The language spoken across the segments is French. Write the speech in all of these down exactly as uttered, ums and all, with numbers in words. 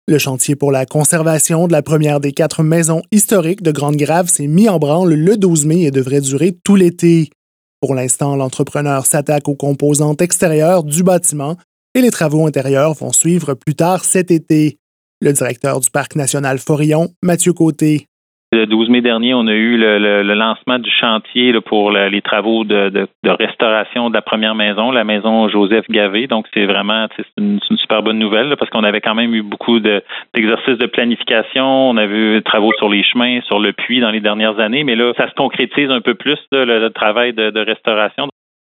Le chantier pour la conservation de la première des quatre maisons historiques de Grande-Grave s'est mis en branle le douze mai et devrait durer tout l'été. Pour l'instant, l'entrepreneur s'attaque aux composantes extérieures du bâtiment et les travaux intérieurs vont suivre plus tard cet été. Le directeur du Parc national Forillon, Mathieu Côté. Le douze mai dernier, on a eu le, le, le lancement du chantier là, pour le, les travaux de, de, de restauration de la première maison, la maison Joseph Gavé. Donc, c'est vraiment c'est une, c'est une super bonne nouvelle là, parce qu'on avait quand même eu beaucoup de, d'exercices de planification. On avait eu des travaux sur les chemins, sur le puits dans les dernières années. Mais là, ça se concrétise un peu plus, là, le, le travail de, de restauration.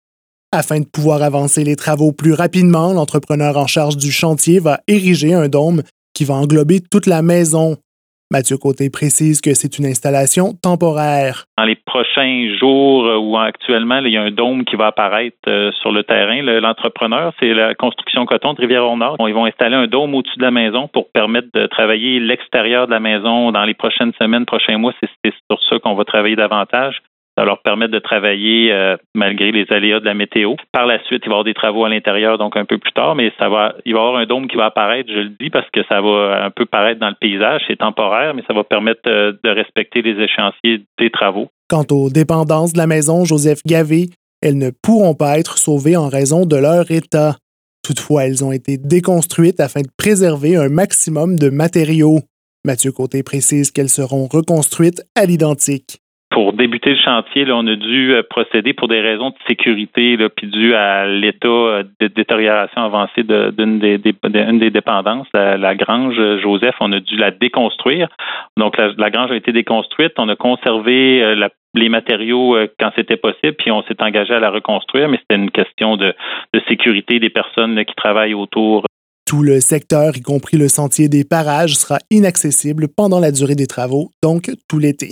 Afin de pouvoir avancer les travaux plus rapidement, l'entrepreneur en charge du chantier va ériger un dôme qui va englober toute la maison. Mathieu Côté précise que c'est une installation temporaire. Dans les prochains jours euh, ou actuellement, là, il y a un dôme qui va apparaître euh, sur le terrain. Le, l'entrepreneur, c'est la construction coton de Rivière-au-Nord. Ils vont installer un dôme au-dessus de la maison pour permettre de travailler l'extérieur de la maison dans les prochaines semaines, prochains mois. C'est, c'est sur ça qu'on va travailler davantage. Ça va leur permettre de travailler euh, malgré les aléas de la météo. Par la suite, il va y avoir des travaux à l'intérieur, donc un peu plus tard, mais ça va, il va y avoir un dôme qui va apparaître, je le dis, parce que ça va un peu paraître dans le paysage. C'est temporaire, mais ça va permettre euh, de respecter les échéanciers des travaux. Quant aux dépendances de la maison Joseph Gavé, elles ne pourront pas être sauvées en raison de leur état. Toutefois, elles ont été déconstruites afin de préserver un maximum de matériaux. Mathieu Côté précise qu'elles seront reconstruites à l'identique. Pour débuter le chantier, là, on a dû procéder pour des raisons de sécurité, là, puis dû à l'état de détérioration avancée de, d'une des, des, d'une des dépendances, la, la grange Joseph, on a dû la déconstruire. Donc, la, la grange a été déconstruite. On a conservé euh, la, les matériaux euh, quand c'était possible, puis on s'est engagé à la reconstruire, mais c'était une question de, de sécurité des personnes là, qui travaillent autour. Tout le secteur, y compris le sentier des parages, sera inaccessible pendant la durée des travaux, donc tout l'été.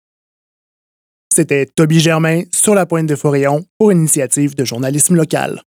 C'était Toby Germain sur la pointe de Forillon pour Initiative de journalisme local.